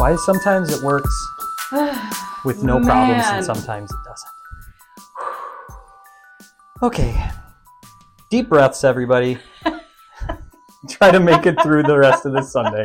Why sometimes it works with no problems and sometimes it doesn't. Okay. Deep breaths, everybody. Try to make it through the rest of this Sunday.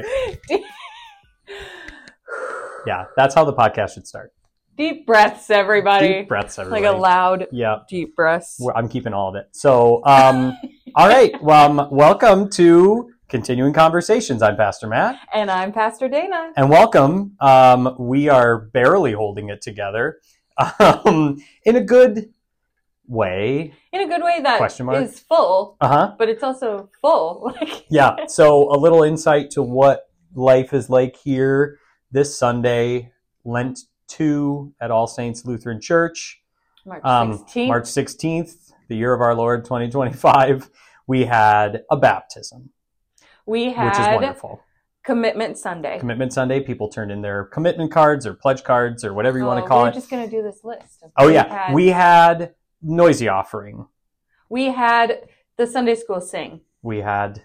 Yeah, that's how the podcast should start. Deep breaths, everybody. Deep breaths, everybody. Like a loud, yeah, deep breaths. I'm keeping all of it. So, all right. Well, welcome to Continuing Conversations. I'm Pastor Matt. And I'm Pastor Dana. And welcome. We are barely holding it together in a good way. In a good way that is full, but it's also full. Yeah. So a little insight to what life is like here this Sunday, Lent 2 at All Saints Lutheran Church. March 16th. March 16th, the year of our Lord, 2025. We had a baptism. We had which is wonderful. Commitment Sunday. Commitment Sunday. People turned in their commitment cards or pledge cards or whatever you want to call it. We're just going to do this list. We had noisy offering. We had the Sunday school sing. We had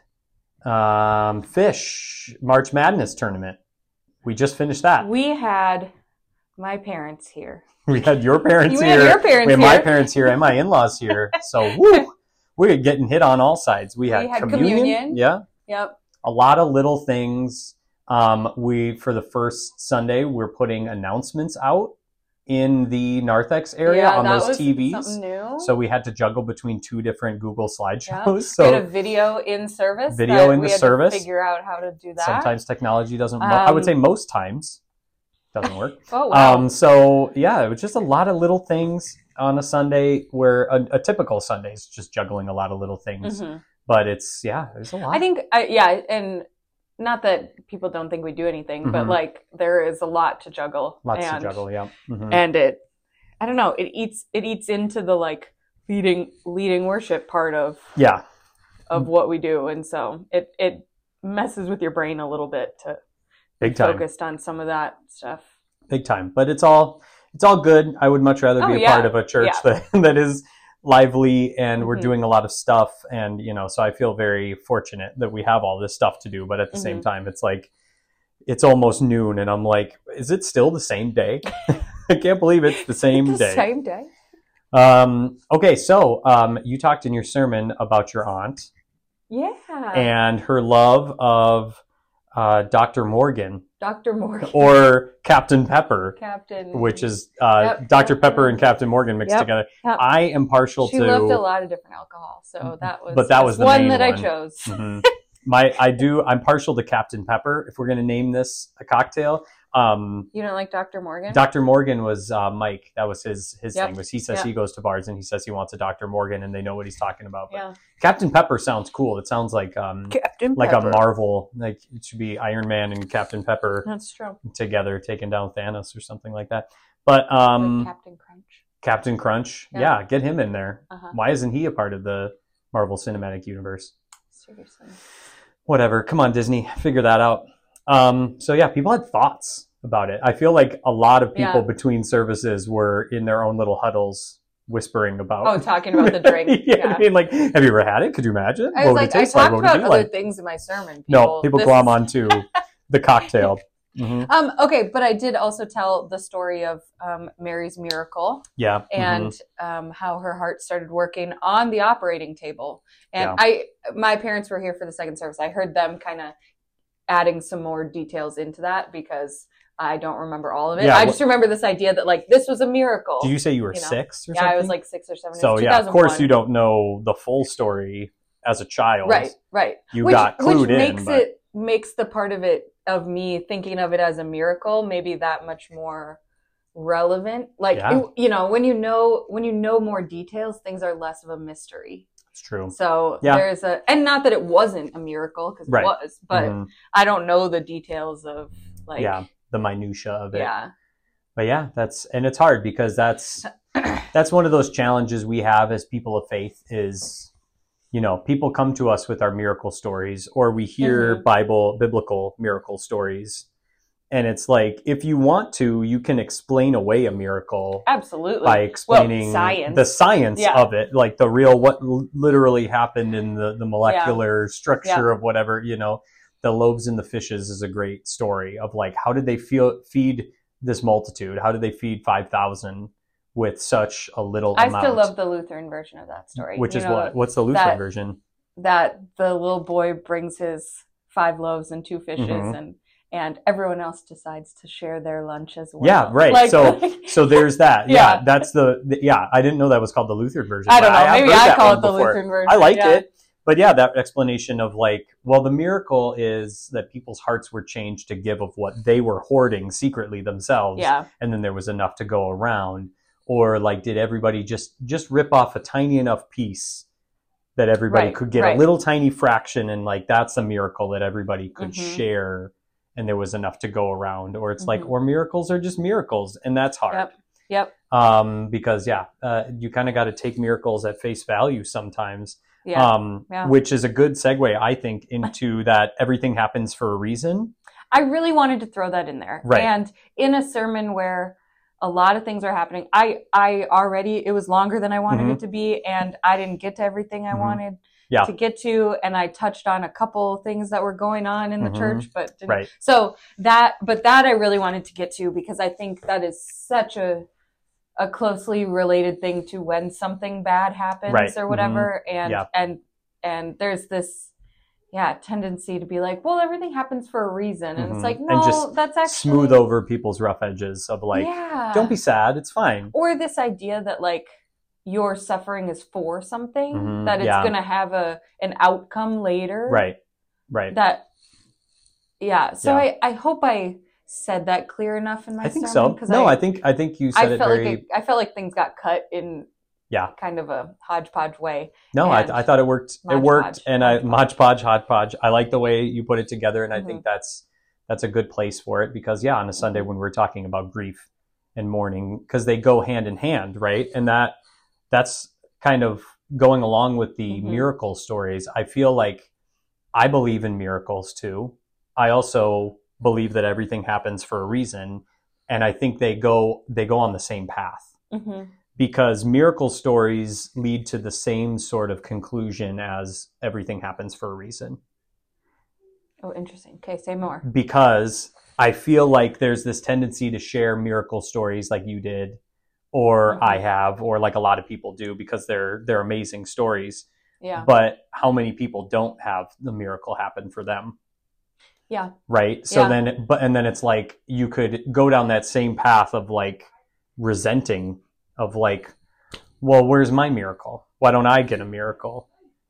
fish, March Madness tournament. We just finished that. We had my parents here. We had your parents we here. Had your parents we had here. My parents here and my in-laws here. So woo, we're getting hit on all sides. We had communion. Yeah. Yep. A lot of little things. For the first Sunday, we're putting announcements out in the Narthex area on those TVs. Something new. So we had to juggle between two different Google slideshows. Yeah. So we had a video in service. We had to figure out how to do that. Sometimes technology doesn't. I would say most times doesn't work. Oh wow. So yeah, it was just a lot of little things on a Sunday where a typical Sunday is just juggling a lot of little things. Mm-hmm. But there's a lot. I think, and not that people don't think we do anything, mm-hmm. but there is a lot to juggle. Lots to juggle, yeah. Mm-hmm. And I don't know, it eats into the leading worship part of what we do, and so it messes with your brain a little bit to be focused on some of that stuff. Big time, but it's all good. I would much rather be a part of a church that is lively and we're doing a lot of stuff, and so I feel very fortunate that we have all this stuff to do, but at the same time it's almost noon and I'm like, is it still the same day? I can't believe it's the same day. Same day. Okay, so you talked in your sermon about your aunt, and her love of Dr. Morgan. Or Captain Pepper. Which is Dr. Pepper and Captain Morgan mixed together. Yep. I am partial to... She loved a lot of different alcohol, so that was the one main that one. I chose. Mm-hmm. I'm partial to Captain Pepper, if we're going to name this a cocktail. You don't like Dr. Morgan? Dr. Morgan was Mike. That was his thing. Was he says he goes to bars and he says he wants a Dr. Morgan and they know what he's talking about. But Captain Pepper sounds cool. It sounds like Captain like Pepper. A Marvel. Like it should be Iron Man and Captain Pepper. That's true. Together taking down Thanos or something like that. But like Captain Crunch. Captain Crunch. Yeah, get him in there. Why isn't he a part of the Marvel Cinematic Universe? Seriously. Whatever. Come on, Disney. Figure that out. So yeah, people had thoughts about it. I feel like a lot of people between services were in their own little huddles whispering about... Oh, talking about the drink. I mean, have you ever had it? Could you imagine? I was I talked about other things in my sermon. People glom onto the cocktail. Mm-hmm. Okay, but I did also tell the story of Mary's miracle. Yeah. And how her heart started working on the operating table. And my parents were here for the second service. I heard them kind of adding some more details into that because I don't remember all of it. I just remember this idea that this was a miracle. Did you say you were 6 or something? Yeah, I was 6 or 7. So of course you don't know the full story as a child. Right. You got clued which makes the part of it of me thinking of it as a miracle maybe that much more relevant. When you know more details, things are less of a mystery. It's true. So there's and not that it wasn't a miracle because it was, but I don't know the details of the minutia of it. Yeah. But it's hard because that's one of those challenges we have as people of faith is, people come to us with our miracle stories or we hear biblical miracle stories. And it's if you want to, you can explain away a miracle. Absolutely. By explaining the science of it, the real, what literally happened in the molecular structure of whatever, the loaves and the fishes is a great story of like, how did they feed this multitude? How did they feed 5,000 with such a little amount? I still love the Lutheran version of that story. Which is what? What's the Lutheran version? That the little boy brings his 5 loaves and 2 fishes, and everyone else decides to share their lunch as well. Yeah, right. Like, so there's that. Yeah, that's I didn't know that was called the Lutheran version. I don't know. Maybe I call it the Lutheran version. I liked it. But yeah, that explanation of like, well, the miracle is that people's hearts were changed to give of what they were hoarding secretly themselves. Yeah. And then there was enough to go around. Or like, did everybody just rip off a tiny enough piece that everybody could get a little tiny fraction, and like, that's a miracle that everybody could share, and there was enough to go around. Or it's like, or miracles are just miracles, and that's hard. Yep. Because you kind of got to take miracles at face value sometimes. Yeah. Which is a good segue, I think, into that everything happens for a reason. I really wanted to throw that in there. Right. And in a sermon where a lot of things are happening, I already, it was longer than I wanted it to be, and I didn't get to everything I wanted to get to, and I touched on a couple things that were going on in the church, but didn't. Right. So that I really wanted to get to, because I think that is such a closely related thing to when something bad happens or whatever. And there's this tendency to be like, well, everything happens for a reason. And it's like, no, and just that's actually smooth over people's rough edges of like, don't be sad, it's fine. Or this idea that like your suffering is for something, that it's going to have an outcome later. Right. That, so I hope I said that clear enough in my sermon. I think so. No, I think you said it very... I felt like things got cut in kind of a hodgepodge way. No, I thought it worked. It worked. And hodgepodge. I like the way you put it together. And I think that's a good place for it, because on a Sunday when we're talking about grief and mourning, because they go hand in hand, right? And that's kind of going along with the miracle stories. I feel like I believe in miracles too. I also believe that everything happens for a reason, and I think they go on the same path, because miracle stories lead to the same sort of conclusion as everything happens for a reason. Oh, interesting. Okay, say more. Because I feel like there's this tendency to share miracle stories like you did, or I have, or like a lot of people do, because they're amazing stories. Yeah. But how many people don't have the miracle happen for them? Yeah. Right. So then it's like, you could go down that same path of like resenting of like, well, where's my miracle? Why don't I get a miracle?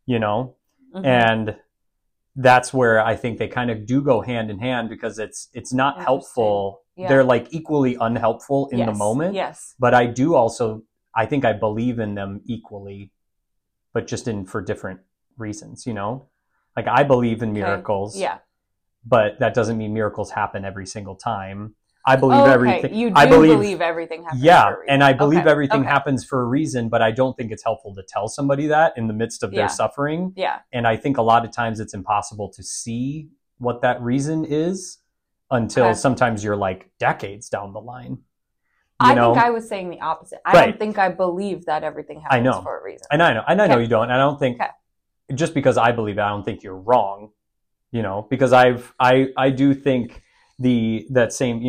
And that's where I think they kind of do go hand in hand, because it's not helpful. Yeah. They're like equally unhelpful in the moment. Yes. But I think I believe in them equally, but just for different reasons, like I believe in miracles. Yeah. But that doesn't mean miracles happen every single time. I believe everything. You do believe everything happens for a reason. And I believe everything happens for a reason, but I don't think it's helpful to tell somebody that in the midst of their suffering. Yeah. And I think a lot of times it's impossible to see what that reason is until sometimes you're like decades down the line. I think I was saying the opposite. I don't think I believe that everything happens for a reason. And I know you don't. And I don't think, just because I believe it, I don't think you're wrong. Because I do think that same,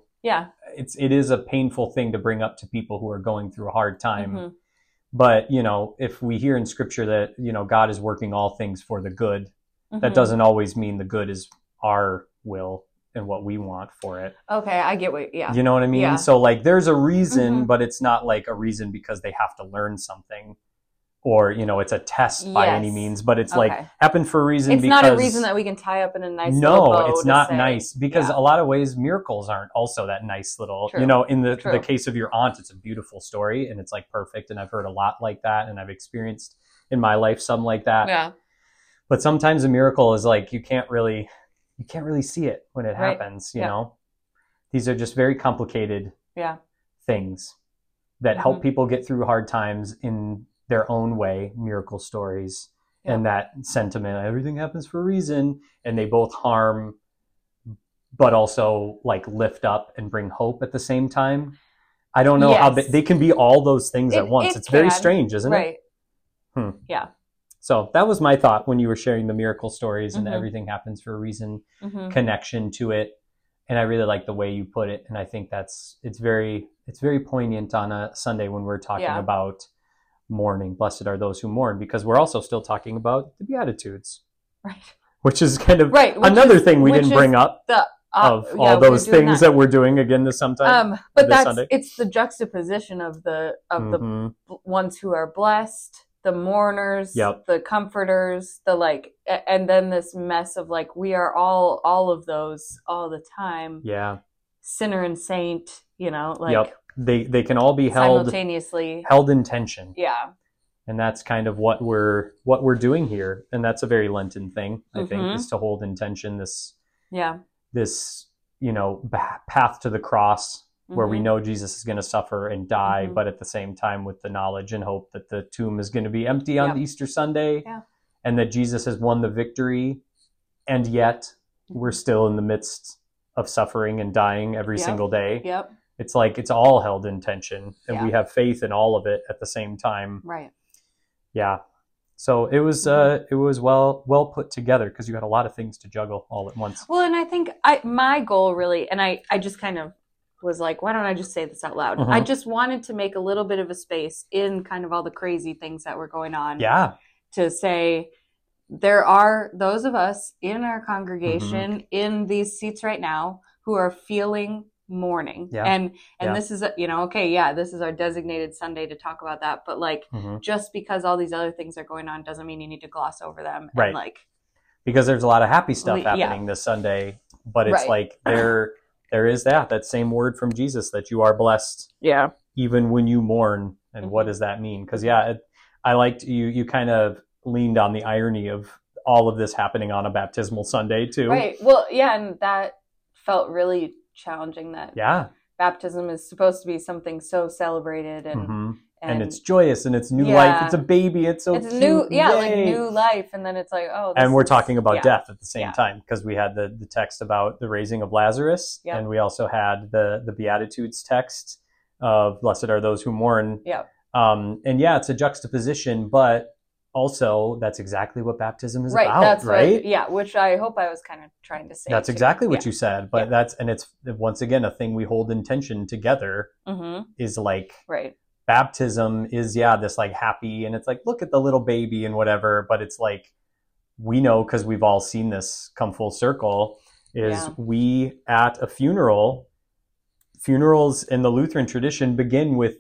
it is a painful thing to bring up to people who are going through a hard time. But, if we hear in scripture that, God is working all things for the good, that doesn't always mean the good is our will and what we want for it. Okay. I get you know what I mean? Yeah. So like, there's a reason, but it's not like a reason because they have to learn something. Or, it's a test by any means, but it's like happened for a reason. It's not a reason that we can tie up in a nice little bow. No, it's not nice, because a lot of ways miracles aren't also that nice little, in the case of your aunt, it's a beautiful story and it's like perfect. And I've heard a lot like that. And I've experienced in my life some like that. Yeah. But sometimes a miracle is like, you can't really see it when it happens, you know? These are just very complicated things that help people get through hard times in their own way, miracle stories, and that sentiment, everything happens for a reason, and they both harm, but also like lift up and bring hope at the same time. I don't know how they can be all those things at once. It's very strange, isn't it? Yeah. So that was my thought when you were sharing the miracle stories and everything happens for a reason, connection to it. And I really like the way you put it. And I think it's very poignant on a Sunday when we're talking about mourning. Blessed are those who mourn, because we're also still talking about the Beatitudes. Right. Which is kind of another thing we didn't bring up. Of all those things that we're doing again this sometime. But it's the juxtaposition of the ones who are blessed, the mourners, the comforters, and then this mess of we are all of those all the time. Yeah. Sinner and saint, They can all be simultaneously held in tension. Yeah. And that's kind of what we're doing here. And that's a very Lenten thing, I think, is to hold in tension this path to the cross where we know Jesus is going to suffer and die, but at the same time with the knowledge and hope that the tomb is going to be empty on Easter Sunday and that Jesus has won the victory. And yet we're still in the midst of suffering and dying every single day. Yep. It's it's all held in tension and we have faith in all of it at the same time. Right. Yeah. So it was well put together because you had a lot of things to juggle all at once. Well, and I think my goal really, and I just kind of was like, why don't I just say this out loud? I just wanted to make a little bit of a space in kind of all the crazy things that were going on. Yeah. To say there are those of us in our congregation in these seats right now who are feeling mourning. Yeah. And this is, this is our designated Sunday to talk about that. But just because all these other things are going on doesn't mean you need to gloss over them. Right. And because there's a lot of happy stuff happening this Sunday, but it's there is that same word from Jesus that you are blessed. Yeah. Even when you mourn. And what does that mean? Because I liked you kind of leaned on the irony of all of this happening on a baptismal Sunday too. Right. Well, yeah. And that felt really challenging that baptism is supposed to be something so celebrated and it's joyous and it's new life. It's a baby. It's so cute. New, new life. And then it's and we're talking about death at the same time because we had the text about the raising of Lazarus and we also had the Beatitudes text of blessed are those who mourn. Yeah. And it's a juxtaposition, but also that's exactly what baptism is about, that's right? Which I hope I was kind of trying to say. That's exactly what you said, but it's once again a thing we hold in tension together. Is baptism is this happy and it's look at the little baby and whatever, but it's we know because we've all seen this come full circle is we at a funerals in the Lutheran tradition begin with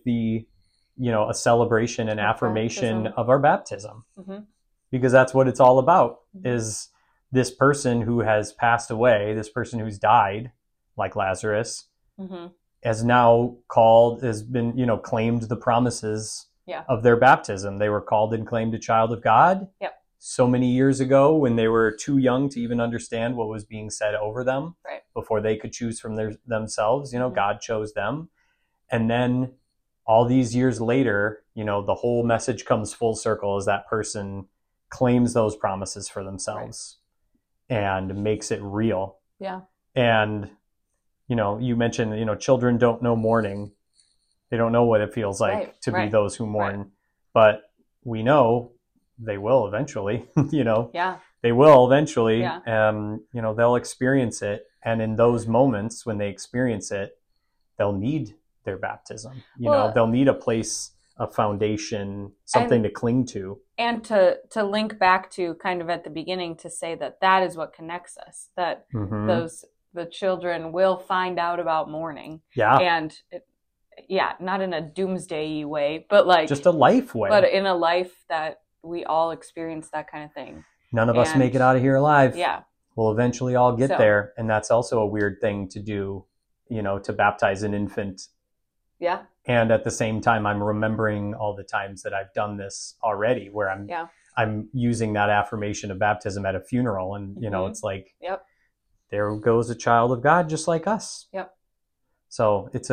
a celebration and affirmation of our baptism because that's what it's all about is this person who has passed away, this person who's died like Lazarus has now been claimed the promises of their baptism. They were called and claimed a child of God so many years ago when they were too young to even understand what was being said over them before they could choose from themselves. God chose them. And then all these years later, the whole message comes full circle as that person claims those promises for themselves and makes it real. Yeah. And, you mentioned, children don't know mourning. They don't know what it feels like to be those who mourn, but we know they will eventually, they will eventually, they'll experience it. And in those moments when they experience it, they'll need their baptism. They'll need a place, a foundation, something to cling to. And to link back to kind of at the beginning to say that is what connects us, that the children will find out about mourning. Yeah. And not in a doomsday way, but just a life way. But in a life that we all experience that kind of thing. None of us make it out of here alive. Yeah. We'll eventually all get there. And that's also a weird thing to do, to baptize an infant. Yeah. And at the same time, I'm remembering all the times that I've done this already where I'm using that affirmation of baptism at a funeral. And, it's there goes a child of God just like us. Yep. So it's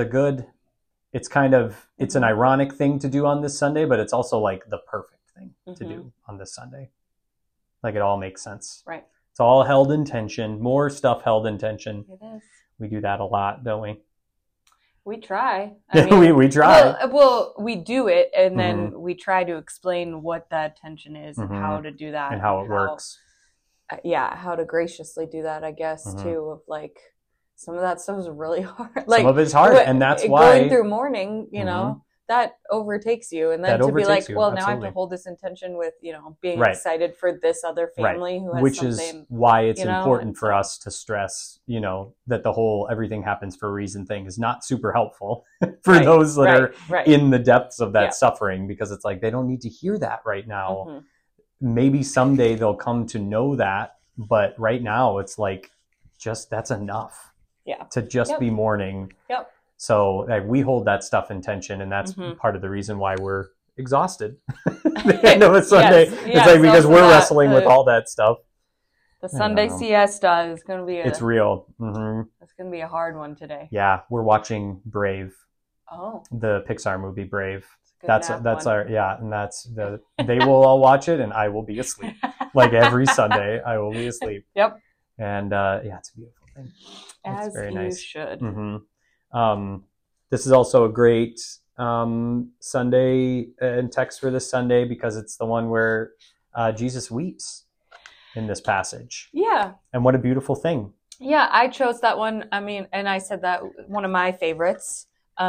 it's an ironic thing to do on this Sunday, but it's also the perfect thing to do on this Sunday. It all makes sense. Right. It's all held in tension, more stuff held in tension. It is. We do that a lot, don't we? We try. I mean, we try. Well, we do it, and then we try to explain what that tension is and how to do that. And how it works. Yeah, how to graciously do that, I guess, too. Of like, some of that stuff is really hard. Like, some of it's hard, and that's why. Going through mourning, you know, that overtakes you. And then to be like, well, now I have to hold this intention with, you know, being excited for this other family who has something. Which is why it's important for us to stress, you know, that the whole everything happens for a reason thing is not super helpful for those that are in the depths of that suffering, because it's like, they don't need to hear that right now. Maybe someday they'll come to know that, but right now it's like, just that's enough to just be mourning. So we hold that stuff in tension, and that's part of the reason why we're exhausted at the end of a Sunday. It's like, because we're wrestling with all that stuff. The Sunday siesta is going to be it's real. It's going to be a hard one today. Yeah, we're watching Brave. Oh. The Pixar movie Brave. That's our and that's they will all watch it, and I will be asleep. Like every Sunday, I will be asleep. Yep. And it's a beautiful thing. As very nice. Should. This is also a great Sunday and text for this Sunday, because it's the one where Jesus weeps in this passage. Yeah. And what a beautiful thing. Yeah, I chose that one. I mean, and I said that one of my favorites,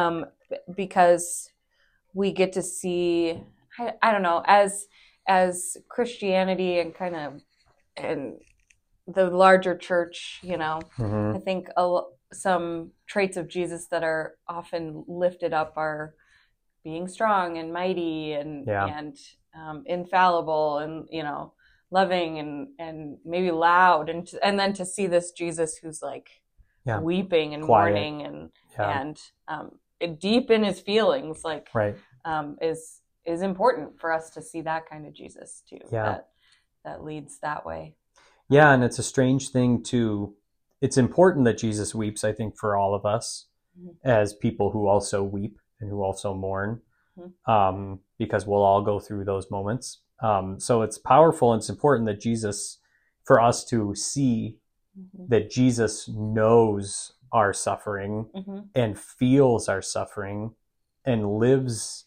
because we get to see, I don't know, as Christianity and the larger church, you know, I think some traits of Jesus that are often lifted up are being strong and mighty and infallible and, you know, loving and maybe loud, and then to see this Jesus who's like weeping and quiet, mourning and deep in his feelings, like is important for us to see that kind of Jesus too. That leads that way. Yeah, and it's a strange thing too. It's important that Jesus weeps, I think, for all of us as people who also weep and who also mourn, because we'll all go through those moments. So it's powerful and it's important that for us to see that Jesus knows our suffering and feels our suffering and lives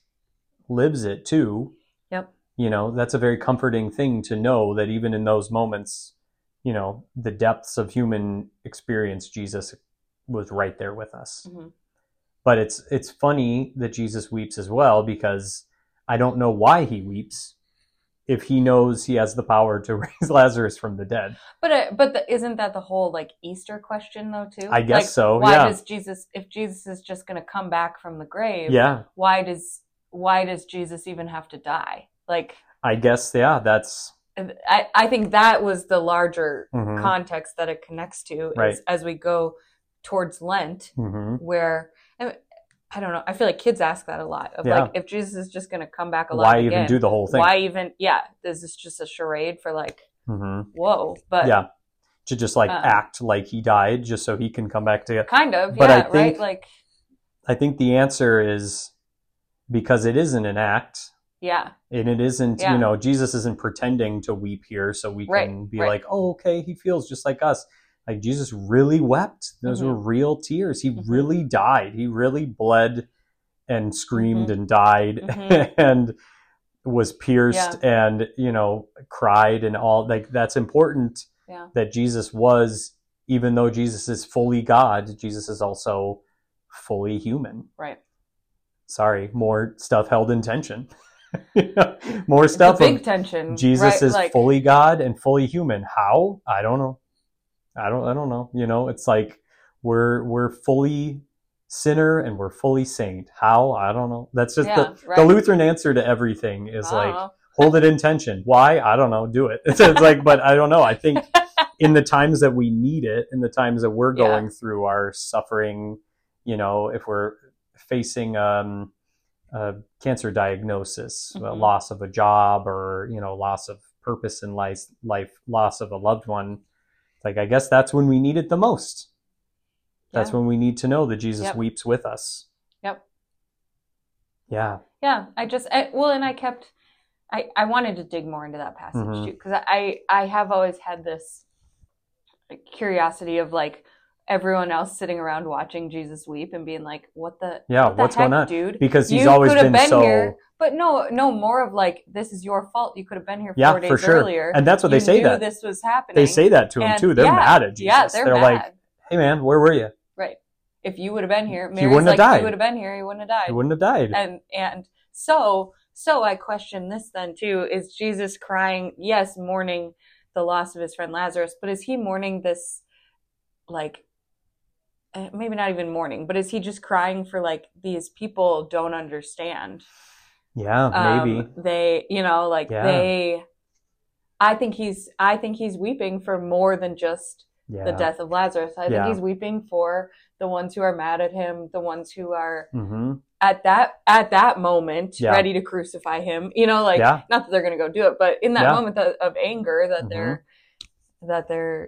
it too. Yep. You know, that's a very comforting thing to know, that even in those moments, you know, the depths of human experience, Jesus was right there with us. But it's funny that Jesus weeps as well, because I don't know why he weeps if he knows he has the power to raise Lazarus from the dead. But isn't that the whole like Easter question though too? I guess so. Why does Jesus, if Jesus is just going to come back from the grave? Why does Jesus even have to die? Like, I guess that's. I think that was the larger context that it connects to as we go towards Lent, where, I don't know, I feel like kids ask that a lot of like, if Jesus is just going to come back alive, why even do the whole thing? Why even, is this just a charade for like, whoa, but to just like act like he died just so he can come back to kind of, but I think, right? Like, I think the answer is because it isn't an act. Yeah. And it isn't, you know, Jesus isn't pretending to weep here so we can be like, oh, okay, he feels just like us. Like, Jesus really wept. Those were real tears. He really died. He really bled and screamed and died and was pierced and, you know, cried and all. Like, that's important that Jesus was, even though Jesus is fully God, Jesus is also fully human. Right. Sorry, more stuff held in tension. More stuff. Big tension. Jesus is like, fully God and fully human. How? I don't know. I don't know. You know, it's like we're fully sinner and we're fully saint. How? I don't know. That's just the Lutheran answer to everything is like hold it in tension. Why? I don't know. Do it. It's like, but I don't know. I think in the times that we need it, in the times that we're going through our suffering, you know, if we're facing a cancer diagnosis, a loss of a job, or, you know, loss of purpose in life, loss of a loved one. Like, I guess that's when we need it the most. That's when we need to know that Jesus weeps with us. Yep. Yeah. Yeah. I wanted to dig more into that passage too, because I have always had this curiosity of like, everyone else sitting around watching Jesus weep and being like, what's heck, going on, dude? Because he's always been so here, but no, more of like, this is your fault. You could have been here 4 days earlier. And that's what they say, that this was happening. They say that to him too. They're mad at Jesus. Yeah, they're mad. Like, hey man, where were you? Right. If you would have been here, he wouldn't have died. If you would have been here, he wouldn't have died. He wouldn't have died. And so I question this then too. Is Jesus crying, yes, mourning the loss of his friend Lazarus, but is he mourning this, like, maybe not even mourning, but is he just crying for like, these people don't understand? Yeah, maybe. I think he's weeping for more than just the death of Lazarus. I think he's weeping for the ones who are mad at him, the ones who are at that moment ready to crucify him. Not that they're going to go do it, but in that moment of anger that they're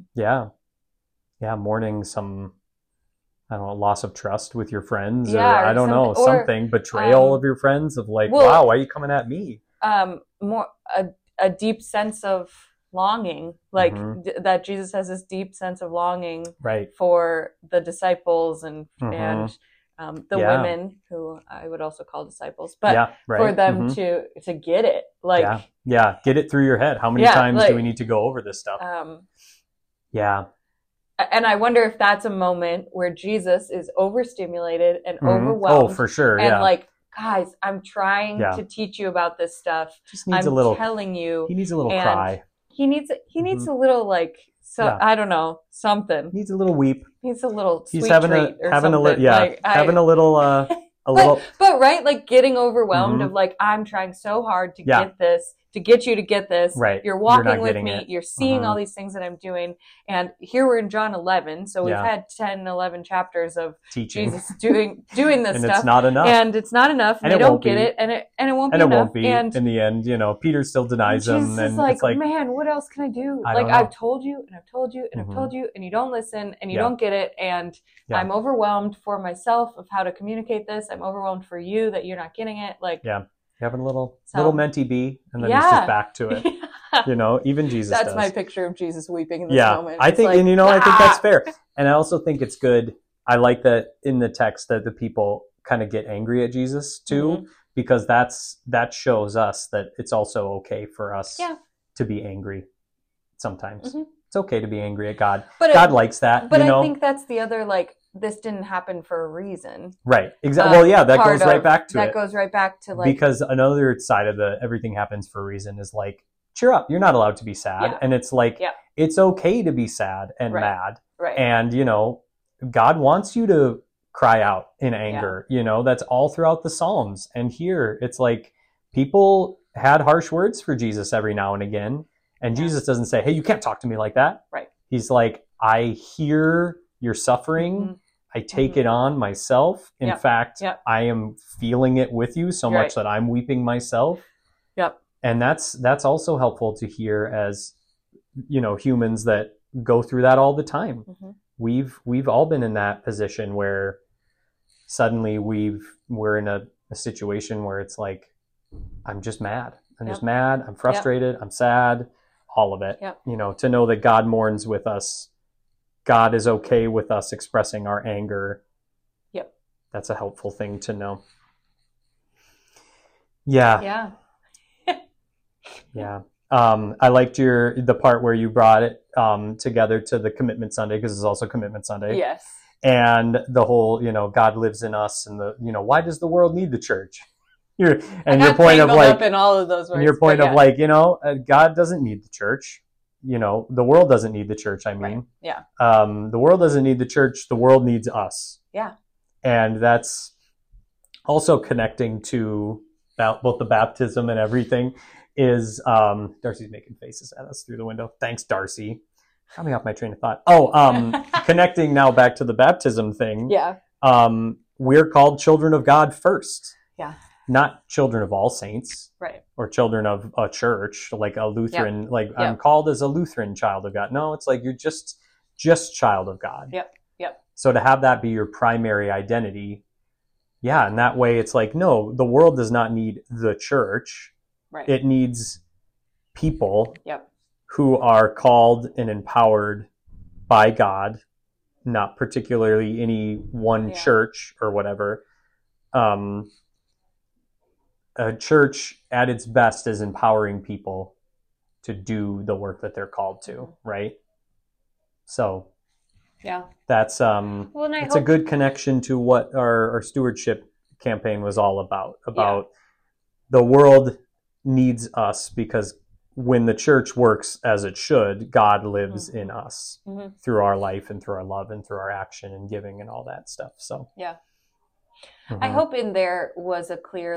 mourning some, I don't know, loss of trust with your friends, or I don't know, something, betrayal of your friends, of like, wow, why are you coming at me? More a deep sense of longing, like that Jesus has this deep sense of longing for the disciples and the women, who I would also call disciples, but for them to get it, like get it through your head. How many times do we need to go over this stuff? And I wonder if that's a moment where Jesus is overstimulated and overwhelmed. Oh, for sure. And like, guys, I'm trying to teach you about this stuff. Just needs telling you. He needs a little cry. He needs a little, like, I don't know, something. He needs a little weep. He's a little sweet treat or something. Having a little But right, like getting overwhelmed of like, I'm trying so hard to get this, to get you to get this. Right. You're walking with me. You're seeing all these things that I'm doing. And here we're in John 11. So we've had 10, 11 chapters of teaching. Jesus doing this and stuff. It's not enough. And it's not enough. And they don't get it. And it won't be enough. And it won't be. And in the end, Peter still denies him. And it's like, man, what else can I do? I've told you and I've told you and I've told you, and you don't listen and you don't get it. And I'm overwhelmed for myself of how to communicate this. I'm overwhelmed for you that you're not getting it. Like, having a little mentee bee, and then he's just back to it. Even Jesus That's does. my picture of Jesus weeping in this moment. I think, like, and I think that's fair. And I also think it's good. I like that in the text that the people kind of get angry at Jesus too, because that shows us that it's also okay for us to be angry sometimes. It's okay to be angry at God. But God likes that. But I think that's the other, like, this didn't happen for a reason. Right. Exactly. Well, that goes right back to it. That goes right back to, like... Because another side of the everything happens for a reason is, like, cheer up. You're not allowed to be sad. Yeah. And it's like, it's okay to be sad and mad. Right. And, God wants you to cry out in anger. That's all throughout the Psalms. And here, it's like, people had harsh words for Jesus every now and again. And Jesus doesn't say, hey, you can't talk to me like that. Right. He's like, I hear your suffering. I take it on myself. In fact, I am feeling it with you so much that I'm weeping myself. Yep. And that's also helpful to hear as, humans that go through that all the time. We've all been in that position where suddenly we're in a situation where it's like, I'm just mad. I'm just mad. I'm frustrated. I'm sad. All of it. To know that God mourns with us. God is okay with us expressing our anger. Yep. That's a helpful thing to know. Yeah. Yeah. Yeah. I liked the part where you brought it together to the Commitment Sunday, because it's also Commitment Sunday. Yes. And the whole, God lives in us, and why does the world need the church? Your point of like, up in all of those words, your point of like, God doesn't need the church. The world doesn't need the church. I mean, right. Yeah. The world doesn't need the church. The world needs us. Yeah. And that's also connecting to both the baptism and everything is, Darcy's making faces at us through the window. Thanks, Darcy. Got me off my train of thought. Connecting now back to the baptism thing. Yeah. We're called children of God first. Yeah. Not children of all saints. Right. Or children of a church, like a Lutheran, I'm called as a Lutheran child of God. No, it's like you're just child of God. Yep. So to have that be your primary identity, and that way it's like, no, the world does not need the church. Right. It needs people who are called and empowered by God not particularly any one church or whatever. A church at its best is empowering people to do the work that they're called to, right? So that's it's a good connection to what our stewardship campaign was all about the world needs us, because when the church works as it should, God lives in us through our life and through our love and through our action and giving and all that stuff. So I hope in there was a clear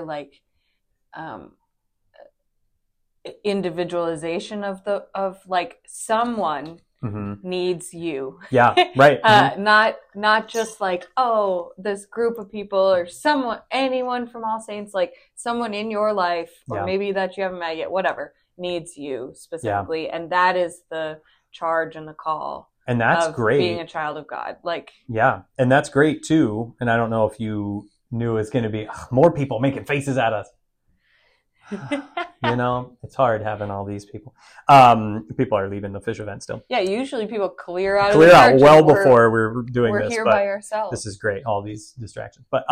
individualization of someone needs you. Yeah, right. Not just this group of people or anyone from All Saints, someone in your life, or maybe that you haven't met yet, whatever, needs you specifically. And that is the charge and the call. And that's great. Being a child of God. And that's great too. And I don't know if you knew it's going to be more people making faces at us. It's hard having all these people. People are leaving the fish event still. Yeah, usually people clear out well before we're doing this. We're here by ourselves. This is great, all these distractions. But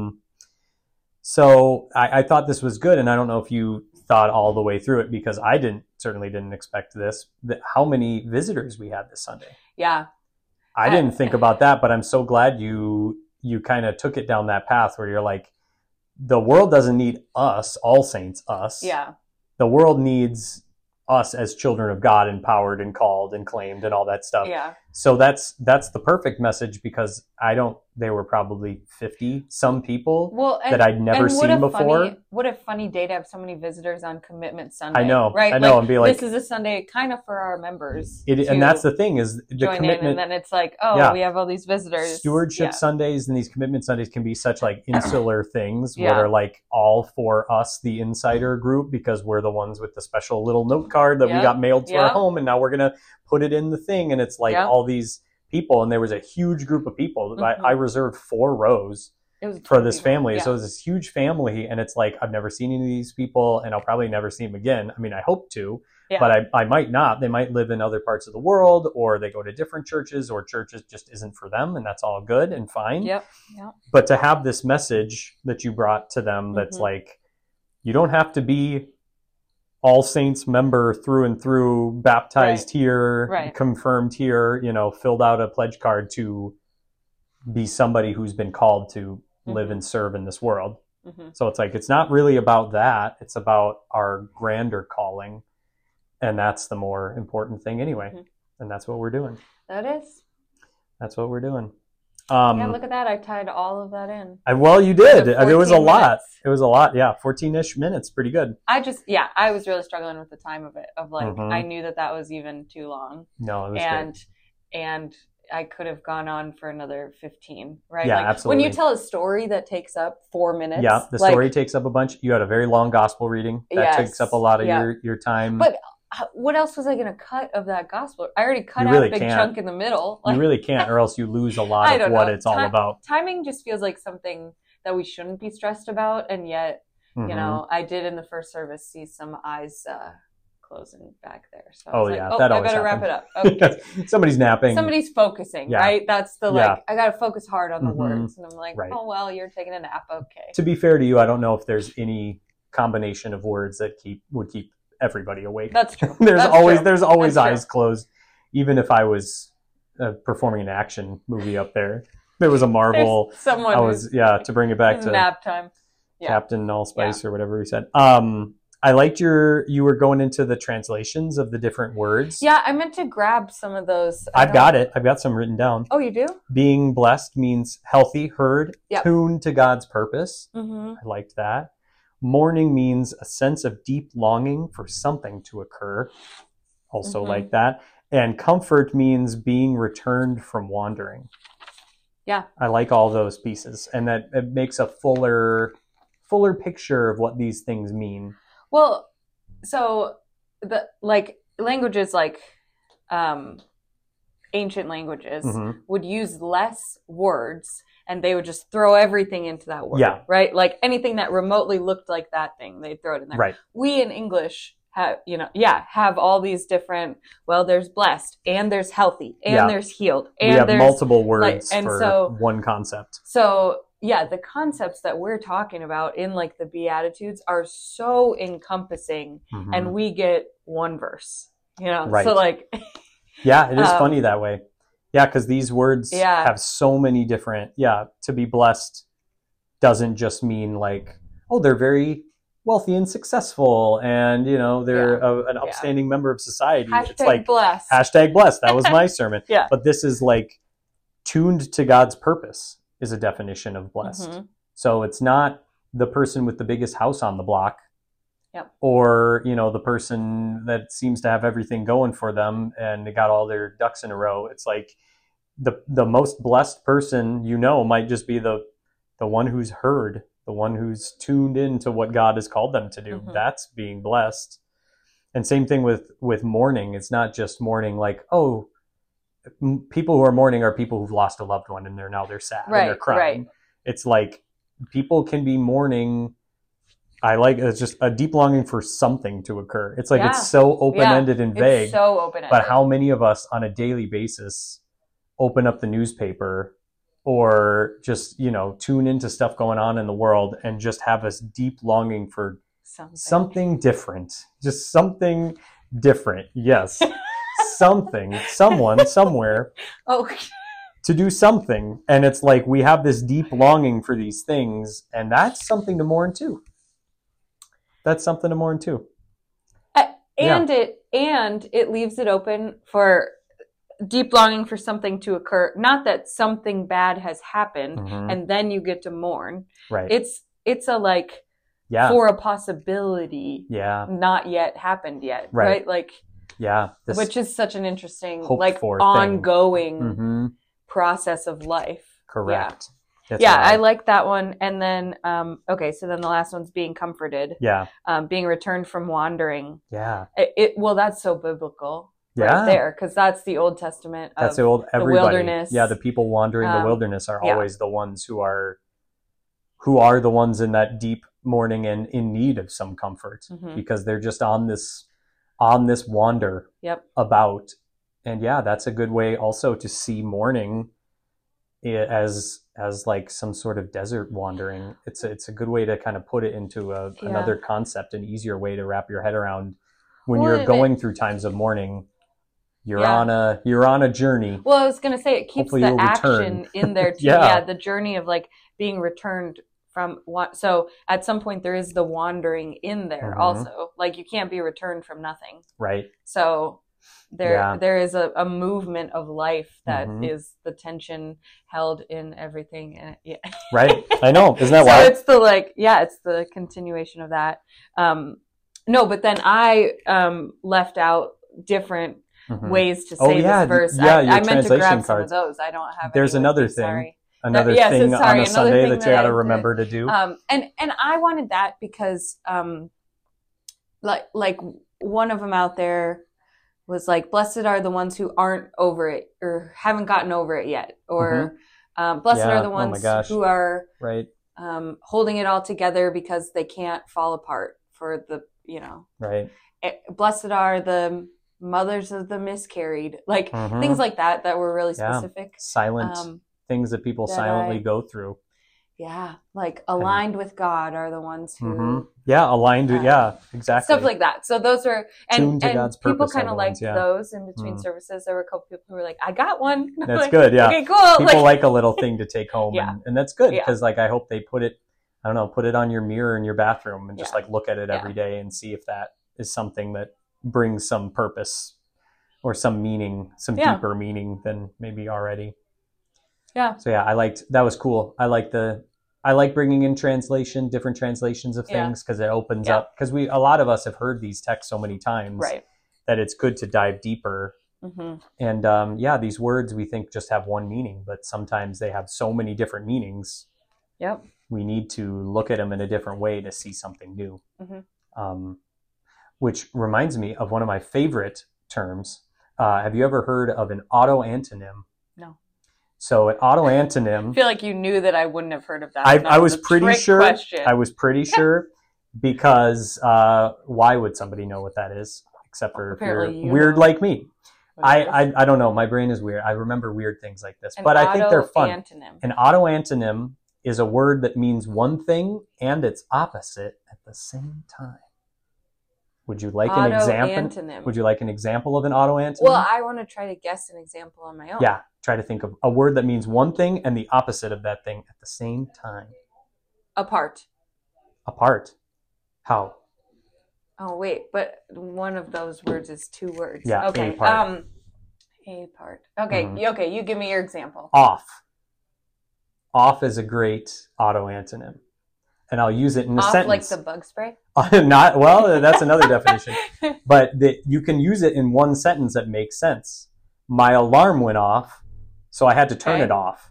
so I thought this was good, and I don't know if you thought all the way through it, because I certainly didn't expect this, how many visitors we had this Sunday. Yeah. I didn't think about that, but I'm so glad you kind of took it down that path where you're like, the world doesn't need us, All Saints, us. Yeah. The world needs us as children of God, empowered and called and claimed and all that stuff. Yeah. So that's the perfect message, because they were probably 50 some people that I'd never seen before. What a funny day to have so many visitors on Commitment Sunday. I know, right? and be like, this is a Sunday kind of for our members. And that's the thing, is the commitment. And then it's we have all these visitors. Stewardship Sundays and these Commitment Sundays can be such insular things that are all for us, the insider group, because we're the ones with the special little note card that we got mailed to our home, and now we're going to put it in the thing, and it's all these people, and there was a huge group of people. I reserved 4 rows for this family. So it was this huge family, and it's I've never seen any of these people, and I'll probably never see them again. I mean, I hope to, but I might not. They might live in other parts of the world, or they go to different churches, or churches just isn't for them, and that's all good and fine. Yep. But to have this message that you brought to them, that's you don't have to be All Saints member through and through, baptized here, confirmed here, filled out a pledge card to be somebody who's been called to live and serve in this world. So it's it's not really about that. It's about our grander calling. And that's the more important thing anyway. And that's what we're doing. That is. That's what we're doing. Look at that. I tied all of that in. Well, you did. It was a lot. It was a lot. Yeah. 14-ish minutes. Pretty good. I was really struggling with the time of it. I knew that was even too long. No, it was great. And I could have gone on for another 15, right? Yeah, absolutely. When you tell a story that takes up 4 minutes. Yeah, the story takes up a bunch. You had a very long gospel reading. That takes up a lot of your time. But what else was I going to cut of that gospel? I already cut out a big chunk in the middle. You really can't, or else you lose a lot of what it's all about. Timing just feels like something that we shouldn't be stressed about, and yet, I did in the first service see some eyes closing back there. So that always I better happens. wrap it up. Okay. Somebody's napping. Somebody's focusing, right? That's the I got to focus hard on the words, and I'm oh well, you're taking a nap, okay. To be fair to you, I don't know if there's any combination of words that would keep everybody awake. That's true. There's always eyes closed, even if I was performing an action movie up there. There was a Marvel. Someone to bring it back to nap time. Captain Allspice or whatever he said. I liked you were going into the translations of the different words. Yeah, I meant to grab some of those. I've got it. I've got some written down. Oh, you do? Being blessed means healthy, heard, tuned to God's purpose. I liked that. Mourning means a sense of deep longing for something to occur. Also like that. And comfort means being returned from wandering. Yeah. I like all those pieces. And that it makes a fuller picture of what these things mean. Well, so the languages ancient languages would use less words, and they would just throw everything into that word. Yeah. Right? Anything that remotely looked like that thing, they'd throw it in there. Right. We in English have all these different, there's blessed and there's healthy and there's healed. And we have multiple words for one concept. So the concepts that we're talking about in like the Beatitudes are so encompassing, and we get one verse, right. So like, it is funny that way. Yeah. Cause these words have so many different, to be blessed doesn't just mean like, oh, they're very wealthy and successful, and they're an upstanding member of society. It's like blessed. #blessed. That was my sermon. Yeah. But this is like tuned to God's purpose is a definition of blessed. So it's not the person with the biggest house on the block, or the person that seems to have everything going for them and they got all their ducks in a row. It's like the most blessed person might just be the one who's heard, the one who's tuned into what God has called them to do. That's being blessed. And same thing with mourning. It's not just mourning like, oh, people who are mourning are people who've lost a loved one and they're sad and they're crying. Right. It's like people can be mourning. It's just a deep longing for something to occur. It's like it's so open-ended and vague. It's so open-ended. But how many of us on a daily basis open up the newspaper or just, tune into stuff going on in the world and just have this deep longing for something different. Just something different. Yes. Something, someone, somewhere. Oh. To do something. And it's like we have this deep longing for these things, and that's something to mourn too. That's something to mourn too. And it leaves it open for deep longing for something to occur. Not that something bad has happened and then you get to mourn. Right. It's a like for a possibility not yet happened yet. Right? Like which is such an interesting like ongoing process of life. Correct. I like that one. And then so then the last one's being comforted. Being returned from wandering. That's so biblical. Right there, because that's the Old Testament of the wilderness. The people wandering the wilderness are always the ones who are the ones in that deep mourning and in need of some comfort, because they're just on this wander about. And that's a good way also to see mourning as like some sort of desert wandering. It's a good way to kind of put it into another concept, an easier way to wrap your head around when you're going through times of mourning. You're on a journey. Well, I was going to say it keeps the action in there too. The journey of like being returned from so at some point there is the wandering in there also. Like you can't be returned from nothing. Right. So there is a movement of life that is the tension held in everything. And Right. I know. Isn't that wild? So it's the continuation of that. No, but then I left out different ways to say this verse. I meant to grab some of those. I don't have. There's another thing. Sorry. Another thing on a Sunday that you got to remember to do. And I wanted that because, like one of them out there was like, "Blessed are the ones who aren't over it or haven't gotten over it yet," or "Blessed are the ones who are holding it all together because they can't fall apart for the right." Blessed are the mothers of the miscarried, like things like that were really specific. Silent things that people silently go through. Like aligned with God are the ones who aligned with exactly stuff like that. So those are and God's people kind of liked those in between services. There were a couple people who were like, I got one. That's like, good. Okay, cool. People like a little thing to take home and that's good because like I hope they put it on your mirror in your bathroom and just like look at it every day and see if that is something that brings some purpose or some meaning, some deeper meaning than maybe already. So that was cool. I like bringing in different translations of things because it opens up, because a lot of us have heard these texts so many times that it's good to dive deeper. And these words we think just have one meaning, but sometimes they have so many different meanings. We need to look at them in a different way to see something new. Which reminds me of one of my favorite terms. Have you ever heard of an autoantonym? No. So an autoantonym. I feel like you knew that I wouldn't have heard of that. I was pretty sure. I was pretty sure Because why would somebody know what that is? Except for apparently if you're weird like me. I don't know. My brain is weird. I remember weird things like this. But I think they're fun. Antonym. An autoantonym is a word that means one thing and its opposite at the same time. Would you like an example? Would you like an example of an autoantonym? Well, I want to try to guess an example on my own. Yeah, try to think of a word that means one thing and the opposite of that thing at the same time. Apart. Apart. How? Oh wait, but one of those words is two words. Yeah. Okay. A part. A part. Okay. Mm-hmm. Okay. You give me your example. Off. Off is a great autoantonym. And I'll use it in a sentence. Like the bug spray? Not well. That's another definition. But you can use it in one sentence that makes sense. My alarm went off, so I had to turn it off.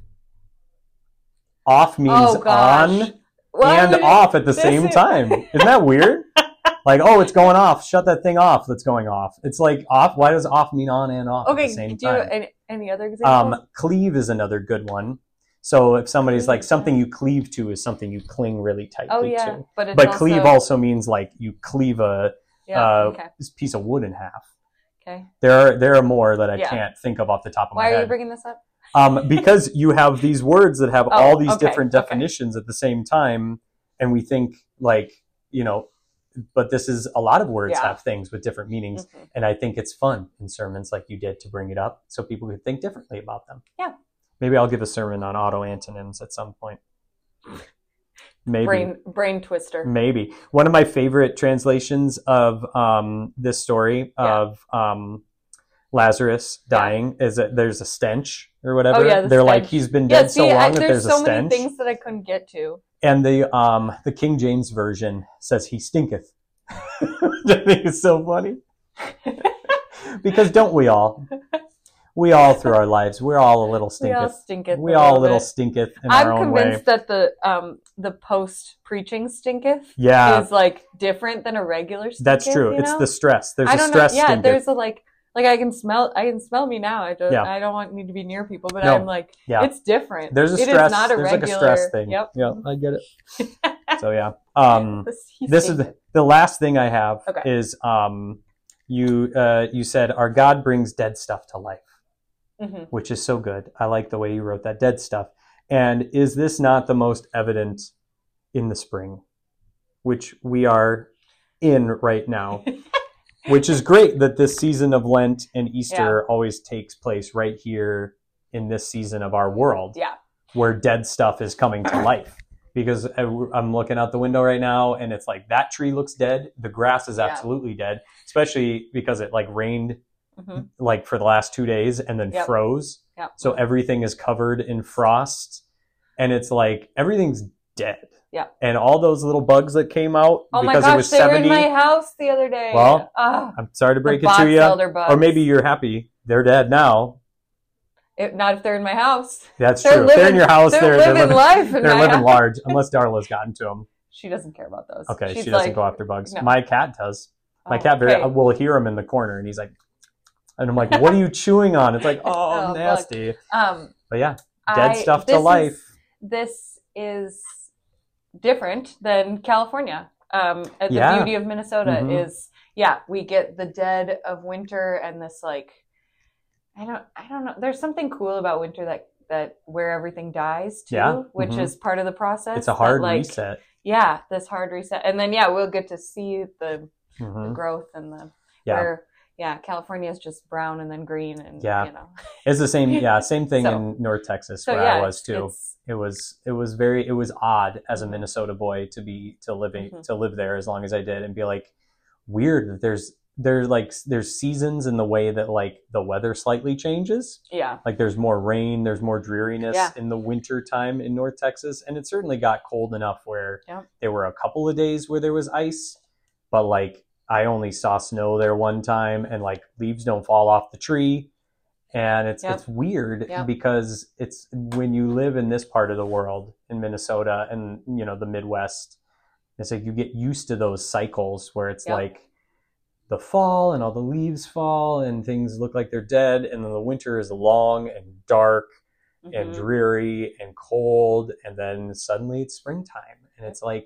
Off means on and off at the same time. Isn't that weird? Like, oh, it's going off. Shut that thing off. That's going off. It's like off. Why does off mean on and off at the same time? Okay. Do you any other examples? Cleave is another good one. So if somebody's like something you cleave to is something you cling really tightly to. But cleave also means like you cleave a piece of wood in half. Okay. There are more that I can't think of off the top of my head. Why are you bringing this up? Because you have these words that have all these different definitions at the same time, and we think like, but this is a lot of words have things with different meanings, and I think it's fun in sermons like you did to bring it up so people could think differently about them. Yeah. Maybe I'll give a sermon on autoantonyms at some point. Maybe. Brain twister. Maybe. One of my favorite translations of this story of Lazarus dying is that there's a stench or whatever. Oh, yeah, they're stench. Like, he's been dead so long that there's a stench. There's so many things that I couldn't get to. And the King James Version says he stinketh. I think it's so funny. Because don't we all? We all through our lives, we're all a little stinketh. We all a little stinketh in our own way. I'm convinced that the post preaching stinketh is like different than a regular stinketh. That's true. It's the stress. There's a stress stinketh. Yeah, there's a like I can smell me now. I don't need to be near people, but I'm like it's different. There's a stress. It is not a regular. There's like a stress thing. Yep. Yeah, I get it. So yeah. This is the last thing I have is you said our God brings dead stuff to life. Mm-hmm. Which is so good. I like the way you wrote that dead stuff. And is this not the most evident in the spring, which we are in right now, which is great that this season of Lent and Easter always takes place right here in this season of our world, where dead stuff is coming to life. Because I'm looking out the window right now and it's like that tree looks dead. The grass is absolutely dead, especially because it like rained like for the last 2 days and then froze. Yep. So everything is covered in frost and it's like everything's dead. Yeah. And all those little bugs that came out because it was 70. They were in my house the other day. Well, I'm sorry to break it to you. Or maybe you're happy. They're dead now. Not if they're in my house. That's true. If they're in your house, they're living life. They're living large, unless Darla's gotten to them. She doesn't care about those. Okay, she doesn't go after bugs. No. My cat does. My cat will hear him in the corner, and he's like, and I'm like, what are you chewing on? It's like, oh, nasty. But yeah, dead stuff to life. This is different than California. The beauty of Minnesota is, we get the dead of winter and this like, I don't know. There's something cool about winter that where everything dies too, which is part of the process. It's a hard reset. Yeah, this hard reset, and then we'll get to see the growth and the where. Yeah, California is just brown and then green, and it's the same. Yeah, same thing in North Texas where I was too. It was odd as a Minnesota boy to live there as long as I did and be like weird that there's seasons in the way that like the weather slightly changes. Yeah, like there's more rain, there's more dreariness in the winter time in North Texas, and it certainly got cold enough where there were a couple of days where there was ice, but like. I only saw snow there one time and like leaves don't fall off the tree. And it's weird because it's when you live in this part of the world in Minnesota and, the Midwest, it's like you get used to those cycles where it's like the fall and all the leaves fall and things look like they're dead. And then the winter is long and dark and dreary and cold. And then suddenly it's springtime and it's like,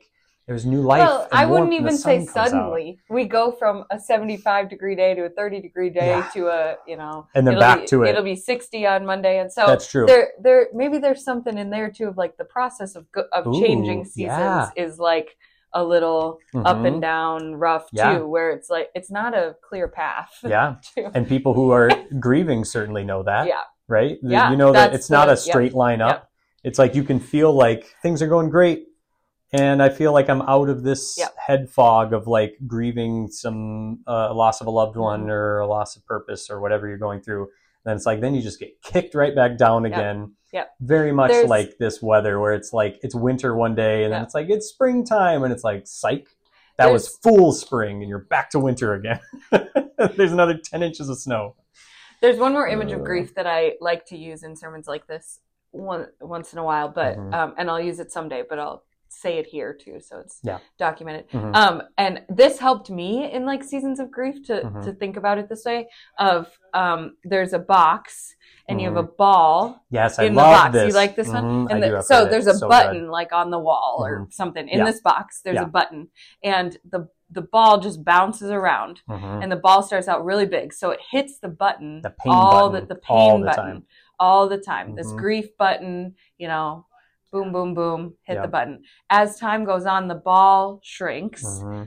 There's new life. Well, I wouldn't even say suddenly. We go from a 75-degree day to a 30-degree day to a, and then back to it. It'll be 60 on Monday, and so that's true. Maybe there's something in there too of like the process of changing seasons is like a little up and down, rough too, where it's like it's not a clear path. Yeah, and people who are grieving certainly know that. Yeah, right. Yeah, that it's not a straight line up. Yep. It's like you can feel like things are going great. And I feel like I'm out of this head fog of like grieving some loss of a loved one or a loss of purpose or whatever you're going through. And it's like, then you just get kicked right back down again. Yep. Very much like this weather where it's like, it's winter one day and then it's like, it's springtime and it's like, psych, that was full spring and you're back to winter again. There's another 10 inches of snow. There's one more image of grief that I like to use in sermons like this once in a while, but, and I'll use it someday, but I'll say it here too, so it's documented. And this helped me in like seasons of grief to think about it this way of there's a box and you have a ball in the box. This. You like this one? And so there's a button like on the wall or something in this box. There's a button and the ball just bounces around and the ball starts out really big. So it hits the button, the pain button all the time. This grief button, boom, boom, boom, hit the button. As time goes on, the ball shrinks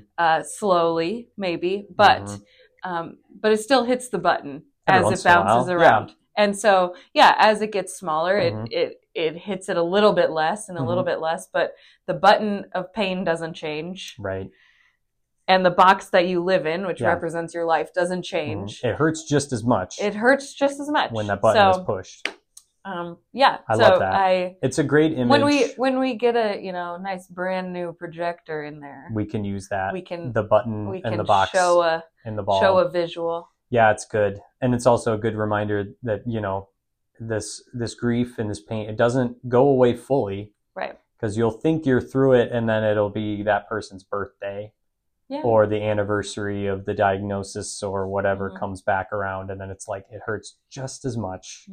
slowly, maybe, but it still hits the button as it bounces around. Yeah. And so, as it gets smaller, it hits it a little bit less and a little bit less, but the button of pain doesn't change. Right. And the box that you live in, which represents your life, doesn't change. It hurts just as much. It hurts just as much. When that button is pushed. I love that. It's a great image. When we get a nice brand new projector in there, we can use that. The button and the box and the ball. Show a visual. Yeah, it's good, and it's also a good reminder that this grief and this pain, it doesn't go away fully, right? Because you'll think you're through it, and then it'll be that person's birthday. Yeah. Or the anniversary of the diagnosis or whatever comes back around, and then it's like it hurts just as much.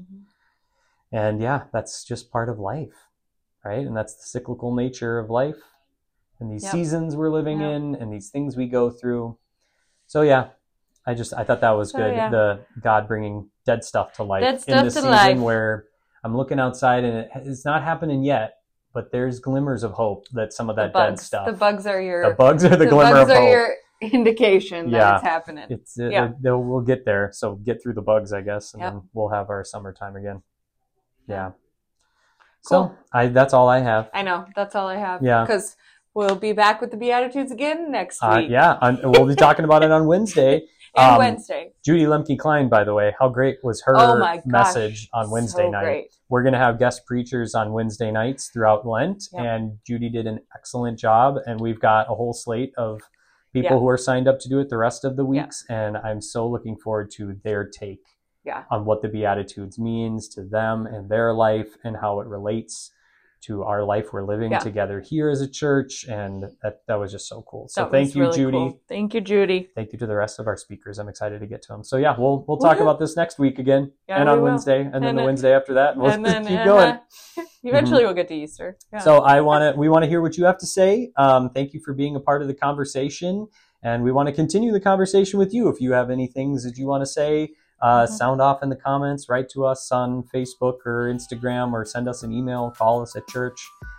And that's just part of life, right? And that's the cyclical nature of life and these seasons we're living in and these things we go through. So I thought that was good. The God bringing dead stuff to life in this season where I'm looking outside and it's not happening yet, but there's glimmers of hope that some of that dead stuff. The bugs are the glimmer of hope. Your indication that it's happening. We'll get there. So get through the bugs, I guess, and then we'll have our summertime again. Yeah. Cool. So that's all I have. I know. That's all I have. Yeah. Because we'll be back with the Beatitudes again next week. We'll be talking about it on Wednesday. Wednesday. Judy Lemke-Klein, by the way, how great was her message on Wednesday night? Great. We're going to have guest preachers on Wednesday nights throughout Lent, and Judy did an excellent job, and we've got a whole slate of people who are signed up to do it the rest of the weeks, and I'm so looking forward to their take on what the Beatitudes means to them and their life and how it relates to our life we're living together here as a church. And that was just so cool. So thank you, Judy. Cool. Thank you, Judy. Thank you to the rest of our speakers. I'm excited to get to them. So we'll talk about this next week again and on Wednesday and then the Wednesday after that. We'll just keep going. Eventually we'll get to Easter. Yeah. So we want to hear what you have to say. Thank you for being a part of the conversation. And we want to continue the conversation with you. If you have any things that you want to say, sound off in the comments, write to us on Facebook or Instagram, or send us an email, call us at church.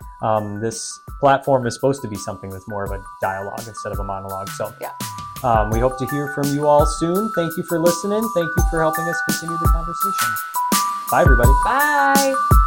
This platform is supposed to be something that's more of a dialogue instead of a monologue. So we hope to hear from you all soon. Thank you for listening. Thank you for helping us continue the conversation. Bye, everybody. Bye.